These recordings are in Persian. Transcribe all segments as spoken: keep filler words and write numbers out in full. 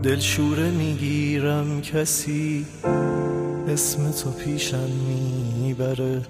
دلشوره میگیرم کسی اسم تو پیشم میبره،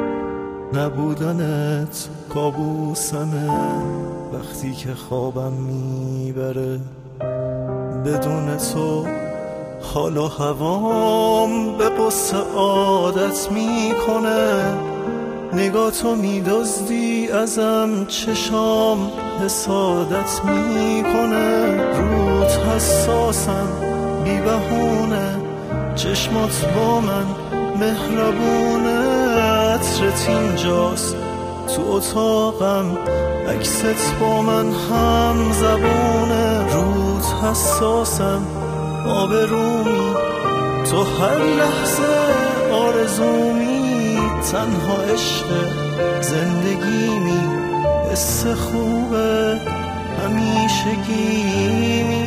نبودنت کابوسمه وقتی که خوابم میبره. بدون تو حال و هوام به قصه عادت میکنه، نگاه تو میدزدی ازم چشام حسادت میکنه. روت حساسم بی بهونه، چشمات با من مهربونه. عطرت اینجاست تو اتاقم، عکست با من هم زبونه. روت حساسم آبرومی، تو هر لحظه آرزومی. تنها عشق زندگیمی، حس خوبه همیشگیمی.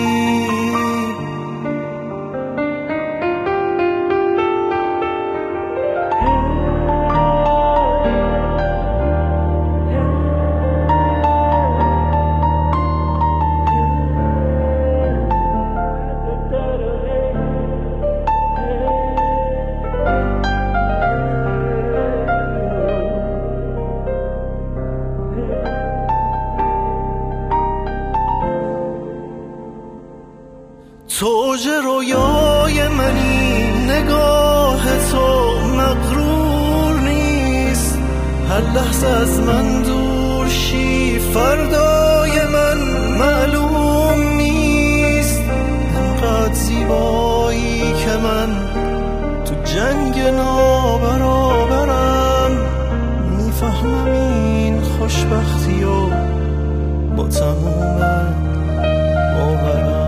تو اوج رویای منی، نگاه تو مغرور نیست. هر لحظه از من دور شی، فردای من معلوم نیست. انقدر زیبایی که من تو جنگ نابرابرم. میفهمم این خوشبختی و با تموم باورم.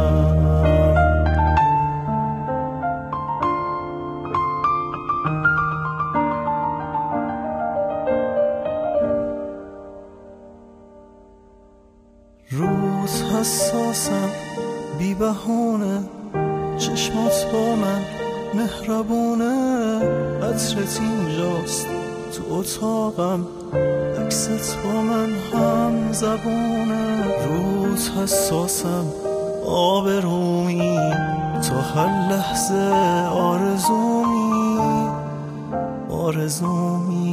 روز حساسم بی بهونه، چشمات با من مهربونه. عطرت اینجاست تو اتاقم، عکست با من هم زبونه. روز حساسم آبرومی، تو هر لحظه آرزومی آرزومی.